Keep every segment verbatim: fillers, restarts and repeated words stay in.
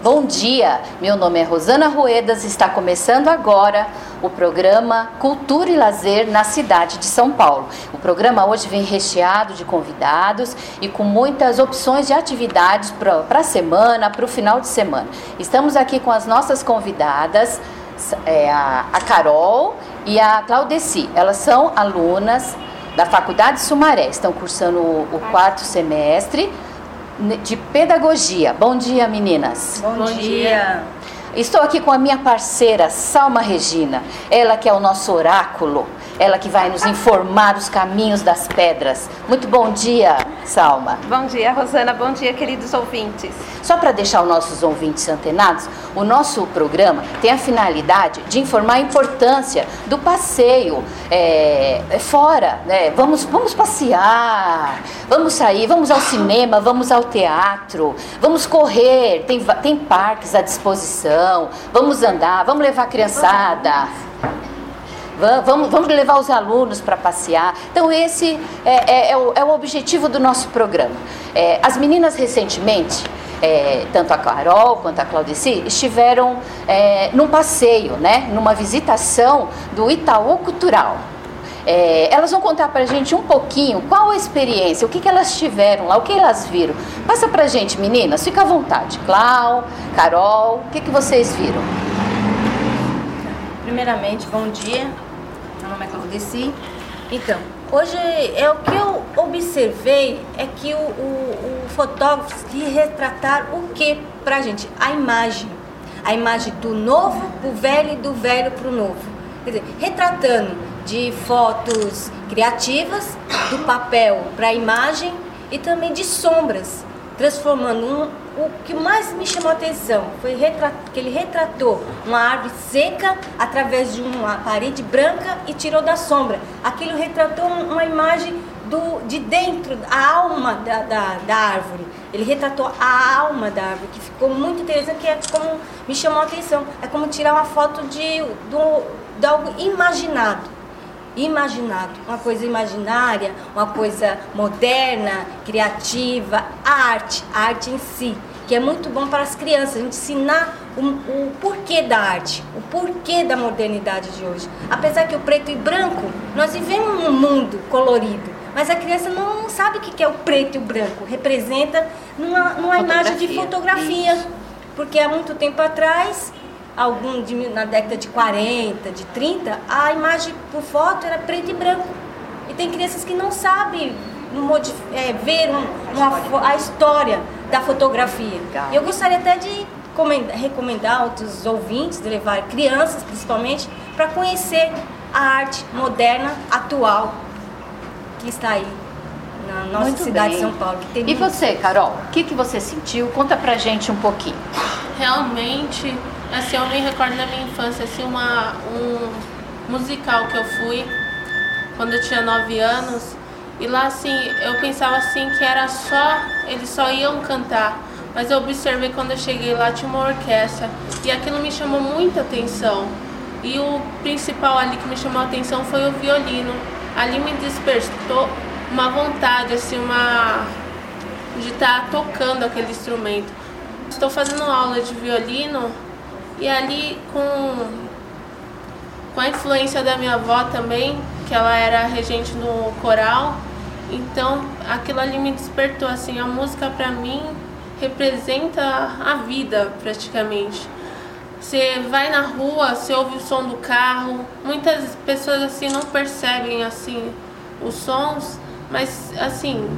bom dia. Meu nome é Rosana Ruedas e está começando agora o programa Cultura e Lazer na cidade de São Paulo. O programa hoje vem recheado de convidados e com muitas opções de atividades para a semana, para o final de semana. Estamos aqui com as nossas convidadas, é, a, a Carol e a Claudeci. Elas são alunas da Faculdade Sumaré, estão cursando o, o quarto semestre de Pedagogia. Bom dia, meninas. Bom, Bom dia. dia. Estou aqui com a minha parceira, Salma Regina. Ela que é o nosso oráculo. Ela que vai nos informar os caminhos das pedras. Muito bom dia, Salma. Bom dia, Rosana. Bom dia, queridos ouvintes. Só para deixar os nossos ouvintes antenados, o nosso programa tem a finalidade de informar a importância do passeio é, fora. Né? Vamos, vamos passear, vamos sair, vamos ao cinema, vamos ao teatro, vamos correr, tem, tem parques à disposição, vamos andar, vamos levar a criançada. Vamos, vamos levar os alunos para passear. Então esse é, é, é, o, é o objetivo do nosso programa. É, as meninas recentemente, é, tanto a Carol quanto a Claudeci, estiveram é, num passeio, né, numa visitação do Itaú Cultural. É, elas vão contar para a gente um pouquinho qual a experiência, o que, que elas tiveram lá, o que elas viram. Passa para a gente, meninas, fica à vontade. Clau, Carol, o que, que vocês viram? Primeiramente, bom dia. Meu nome é Claudeci. Então, hoje é o que eu observei é que o, o, o fotógrafo quis retratar o que pra gente? A imagem. A imagem do novo pro velho e do velho pro novo. Quer dizer, retratando de fotos criativas, do papel para a imagem e também de sombras, transformando um. O que mais me chamou a atenção foi retrat... que ele retratou uma árvore seca através de uma parede branca e tirou da sombra. Aquilo retratou uma imagem do... de dentro, a alma da, da, da árvore. Ele retratou a alma da árvore, que ficou muito interessante, que é como me chamou a atenção. É como tirar uma foto de, do, de algo imaginado. Imaginado, uma coisa imaginária, uma coisa moderna, criativa, a arte, a arte em si, que é muito bom para as crianças, a gente ensinar o, o porquê da arte, o porquê da modernidade de hoje. Apesar que o preto e branco, nós vivemos num mundo colorido, mas a criança não sabe o que é o preto e o branco, representa numa, numa imagem de fotografia, isso. Porque há muito tempo atrás, algum de, na década de quarenta, de trinta, a imagem por foto era preto e branco. E tem crianças que não sabem é, ver um, uma, a história da fotografia. E eu gostaria até de recomendar aos ouvintes, de levar crianças principalmente, para conhecer a arte moderna, atual, que está aí na nossa muito cidade bem. De São Paulo. Que tem e muito... você, Carol, o que, que você sentiu? Conta pra gente um pouquinho. Realmente... Assim, eu me recordo da minha infância, assim, uma, um musical que eu fui quando eu tinha nove anos. E lá, assim, eu pensava assim que era só, eles só iam cantar. Mas eu observei quando eu cheguei lá, tinha uma orquestra. E aquilo me chamou muita atenção. E o principal ali que me chamou a atenção foi o violino. Ali me despertou uma vontade, assim, uma... de estar tocando aquele instrumento. Estou fazendo aula de violino. E ali, com, com a influência da minha avó também, que ela era regente no coral, então aquilo ali me despertou, assim, a música para mim representa a vida praticamente. Você vai na rua, você ouve o som do carro, muitas pessoas assim não percebem assim os sons, mas assim...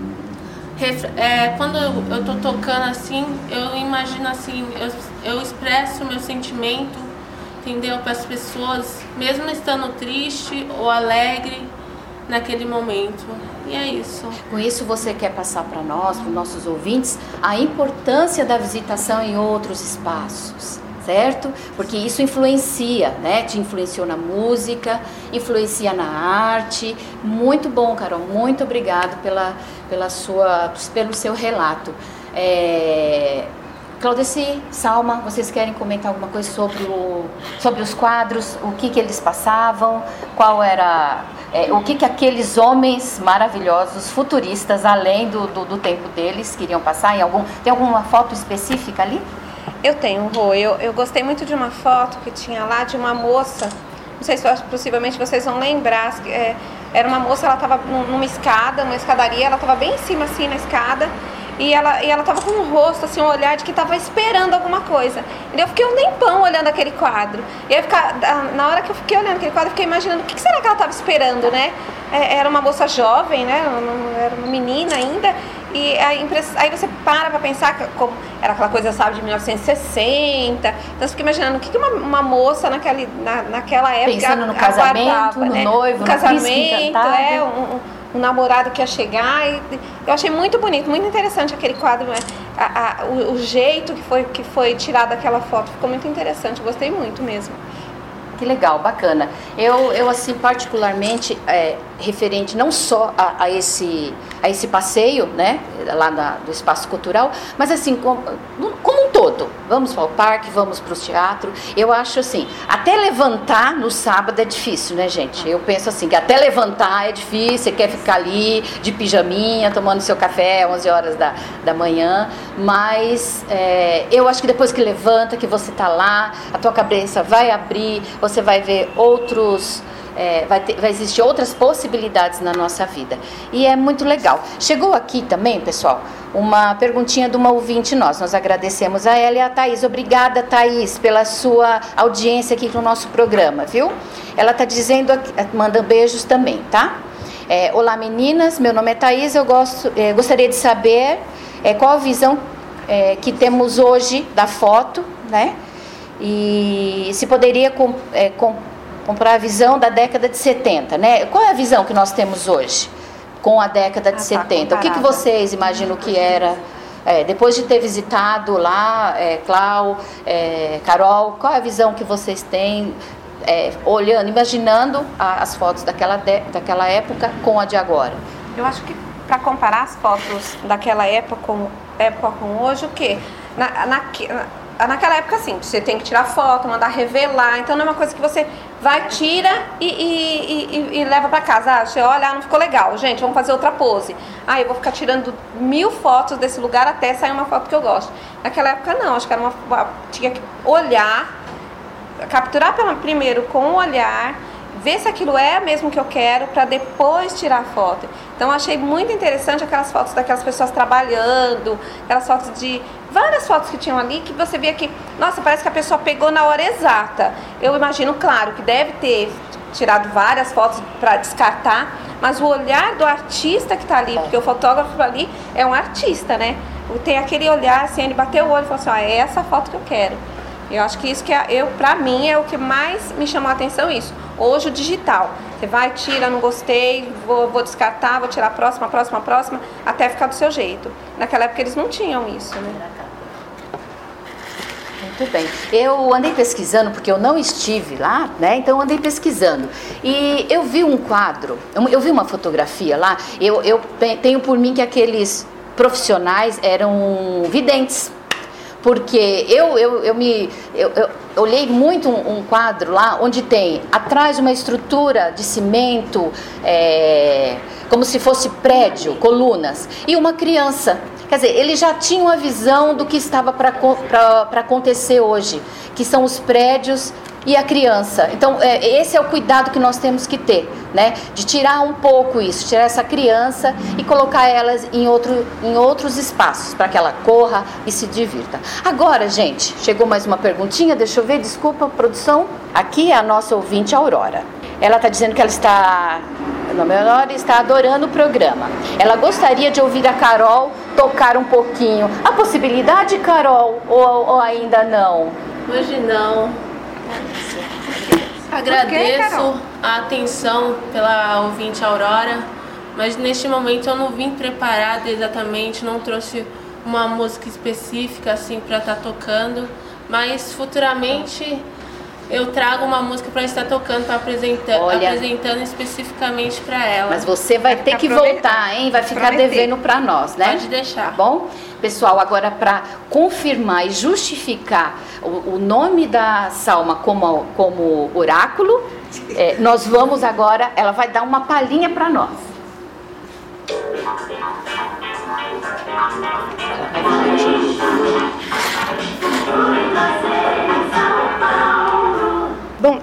É, quando eu, eu tô tocando assim, eu imagino assim, eu, eu expresso o meu sentimento, entendeu? Para as pessoas, mesmo estando triste ou alegre naquele momento. E é isso. Com isso você quer passar para nós, para os nossos ouvintes, a importância da visitação em outros espaços. Certo? Porque isso influencia, né? Te influenciou na música, influencia na arte. Muito bom, Carol. Muito obrigado pela, pela sua, pelo seu relato. É... Claudeci, Salma, vocês querem comentar alguma coisa sobre, o, sobre os quadros? O que, que eles passavam? Qual era... É, o que, que aqueles homens maravilhosos, futuristas, além do, do, do tempo deles, queriam passar? Em algum, tem alguma foto específica ali? Eu tenho, Rô. Eu, eu gostei muito de uma foto que tinha lá de uma moça, não sei se possivelmente vocês vão lembrar, é, era uma moça, ela estava numa escada, numa escadaria, ela estava bem em cima assim na escada, e ela e ela estava com um rosto, assim, um olhar de que estava esperando alguma coisa. E eu fiquei um tempão olhando aquele quadro. E aí, na hora que eu fiquei olhando aquele quadro, eu fiquei imaginando o que será que ela estava esperando, né? É, era uma moça jovem, né? Era uma menina ainda. E aí, aí você para pra pensar que como era aquela coisa, sabe, de mil novecentos e sessenta. Então você fica imaginando o que uma, uma moça naquela, na, naquela época pensando no casamento, no né? noivo, no no casamento, é, um, um, um namorado que ia chegar. E, eu achei muito bonito, muito interessante aquele quadro, né? a, a, o, o jeito que foi, que foi tirado aquela foto ficou muito interessante, eu gostei muito mesmo. Que legal, bacana. Eu, eu assim, particularmente, é, referente não só a, a, esse, a esse passeio, né, lá na, do Espaço Cultural, mas assim, como, como um todo. Vamos para o parque, vamos para o teatro. Eu acho assim, até levantar no sábado é difícil, né, gente? Eu penso assim, que até levantar é difícil, você quer ficar ali de pijaminha, tomando seu café às onze horas da, da manhã, mas é, eu acho que depois que levanta, que você está lá, a tua cabeça vai abrir, você vai ver outros, é, vai, ter, vai existir outras possibilidades na nossa vida. E é muito legal. Chegou aqui também, pessoal, uma perguntinha de uma ouvinte nossa. Nós agradecemos a ela e a Thaís. Obrigada, Thaís, pela sua audiência aqui no nosso programa, viu? Ela está dizendo, manda beijos também, tá? É, olá, meninas, meu nome é Thaís, eu gosto, é, gostaria de saber é, qual a visão é, que temos hoje da foto, né? E se poderia com, é, com, comprar a visão da década de setenta, né? Qual é a visão que nós temos hoje com a década de ah, setenta? Tá, o que, que vocês imaginam que era, é, depois de ter visitado lá, é, Clau, é, Carol, qual é a visão que vocês têm, é, olhando, imaginando a, as fotos daquela, de, daquela época com a de agora? Eu acho que para comparar as fotos daquela época com, época com hoje, o quê? Na, na, Naquela época, assim, você tem que tirar foto, mandar revelar, então não é uma coisa que você vai, tira e, e, e, e leva pra casa. Ah, você olha, ah, não ficou legal, gente, vamos fazer outra pose. Ah, eu vou ficar tirando mil fotos desse lugar até sair uma foto que eu gosto. Naquela época não, acho que era uma, tinha que olhar, capturar primeiro com o olhar, ver se aquilo é mesmo que eu quero, para depois tirar a foto. Então, eu achei muito interessante aquelas fotos daquelas pessoas trabalhando, aquelas fotos de... várias fotos que tinham ali, que você via que, nossa, parece que a pessoa pegou na hora exata. Eu imagino, claro, que deve ter tirado várias fotos para descartar, mas o olhar do artista que está ali, porque o fotógrafo ali é um artista, né? Tem aquele olhar, assim, ele bateu o olho e falou assim, ó, é essa foto que eu quero. Eu acho que isso que é, eu, pra mim, é o que mais me chamou a atenção, isso. Hoje o digital. Você vai, tira, não gostei, vou, vou descartar, vou tirar a próxima, a próxima, a próxima, até ficar do seu jeito. Naquela época eles não tinham isso, né? Muito bem. Eu andei pesquisando, porque eu não estive lá, né? Então eu andei pesquisando. E eu vi um quadro, eu vi uma fotografia lá, eu, eu tenho por mim que aqueles profissionais eram videntes. Porque eu, eu, eu me eu, eu olhei muito um, um quadro lá onde tem atrás uma estrutura de cimento, é, como se fosse prédio, colunas, e uma criança. Quer dizer, ele já tinha uma visão do que estava para acontecer hoje, que são os prédios e a criança. Então, é, esse é o cuidado que nós temos que ter, né? De tirar um pouco isso, tirar essa criança e colocar elas em, outro, em outros espaços, para que ela corra e se divirta. Agora, gente, chegou mais uma perguntinha, deixa eu ver, desculpa, produção. Aqui é a nossa ouvinte Aurora. Ela está dizendo que ela está... No menor está adorando o programa. Ela gostaria de ouvir a Carol tocar um pouquinho. Há possibilidade, Carol? Ou, ou ainda não? Hoje não. Agradeço a atenção pela ouvinte Aurora, mas neste momento eu não vim preparada exatamente, não trouxe uma música específica assim para estar tocando, mas futuramente eu trago uma música para estar tocando, para apresentar, apresentando especificamente para ela. Mas você vai, vai ter que voltar, hein? Vai ficar prometer. devendo para nós, né? Pode deixar. Tá bom? Pessoal, agora para confirmar e justificar o, o nome da Salma como, como oráculo, é, nós vamos agora, ela vai dar uma palhinha para nós. Ela vai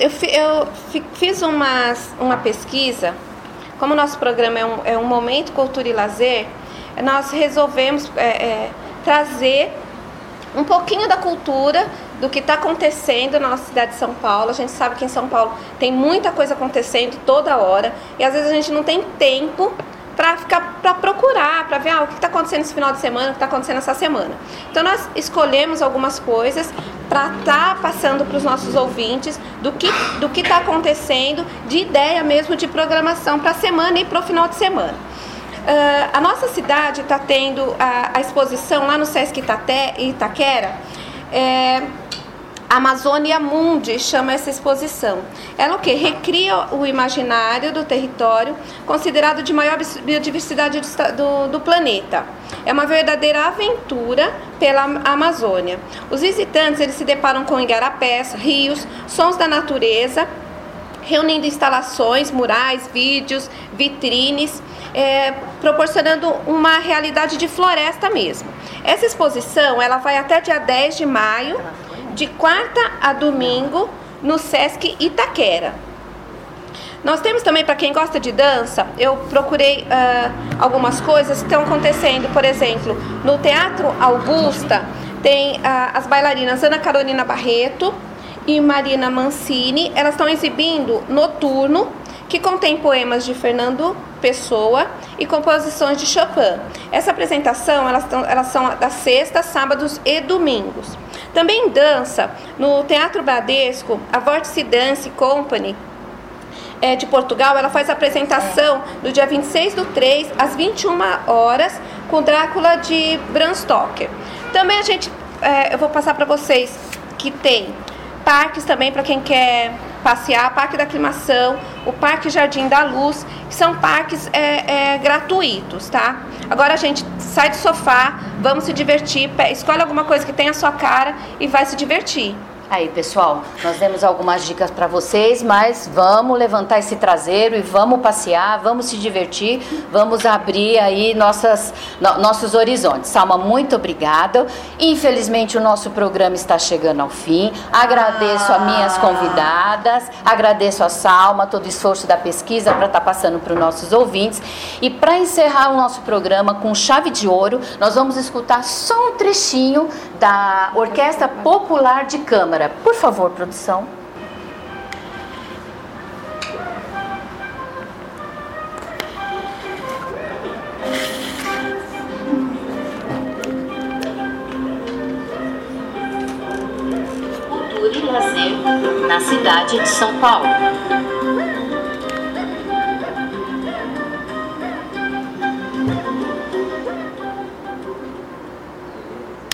eu, eu fiz umas, uma pesquisa, como o nosso programa é um, é um momento cultura e lazer, nós resolvemos é, é, trazer um pouquinho da cultura, do que está acontecendo na nossa cidade de São Paulo. A gente sabe que em São Paulo tem muita coisa acontecendo toda hora, e às vezes a gente não tem tempo para ficar para procurar, para ver ah, o que está acontecendo esse final de semana, o que está acontecendo essa semana. Então nós escolhemos algumas coisas para estar tá passando para os nossos ouvintes do que do que está acontecendo, de ideia mesmo de programação para a semana e para o final de semana. Uh, a nossa cidade está tendo a, a exposição lá no Sesc Itate, Itaquera, é, Amazônia Mundi chama essa exposição. Ela o quê? Recria o imaginário do território, considerado de maior biodiversidade do, do planeta. É uma verdadeira aventura pela Amazônia. Os visitantes eles se deparam com igarapés, rios, sons da natureza, reunindo instalações, murais, vídeos, vitrines, é, proporcionando uma realidade de floresta mesmo. Essa exposição ela vai até dia dez de maio, de quarta a domingo, no Sesc Itaquera. Nós temos também, para quem gosta de dança, eu procurei uh, algumas coisas que estão acontecendo. Por exemplo, no Teatro Augusta, tem uh, as bailarinas Ana Carolina Barreto e Marina Mancini. Elas estão exibindo Noturno, que contém poemas de Fernando Pessoa e composições de Chopin. Essa apresentação, elas, tão, elas são das sextas, sábados e domingos. Também em dança, no Teatro Bradesco, a Vórtice Dance Company é, de Portugal, ela faz a apresentação no dia vinte e seis do três, às vinte e uma horas, com Drácula de Bram Stoker. Também a gente, é, eu vou passar para vocês que tem parques também para quem quer passear, Parque da Aclimação, o Parque Jardim da Luz, que são parques é, é, gratuitos, tá? Agora a gente sai do sofá, vamos se divertir, escolhe alguma coisa que tenha a sua cara e vai se divertir. Aí, pessoal, nós demos algumas dicas para vocês, mas vamos levantar esse traseiro e vamos passear, vamos se divertir, vamos abrir aí nossas, no, nossos horizontes. Salma, muito obrigada. Infelizmente, o nosso programa está chegando ao fim. Agradeço ah. as minhas convidadas, agradeço a Salma, todo o esforço da pesquisa para estar passando para os nossos ouvintes. E para encerrar o nosso programa com chave de ouro, nós vamos escutar só um trechinho da Orquestra Popular de Câmara. Por favor, produção. Cultura e lazer na cidade de São Paulo.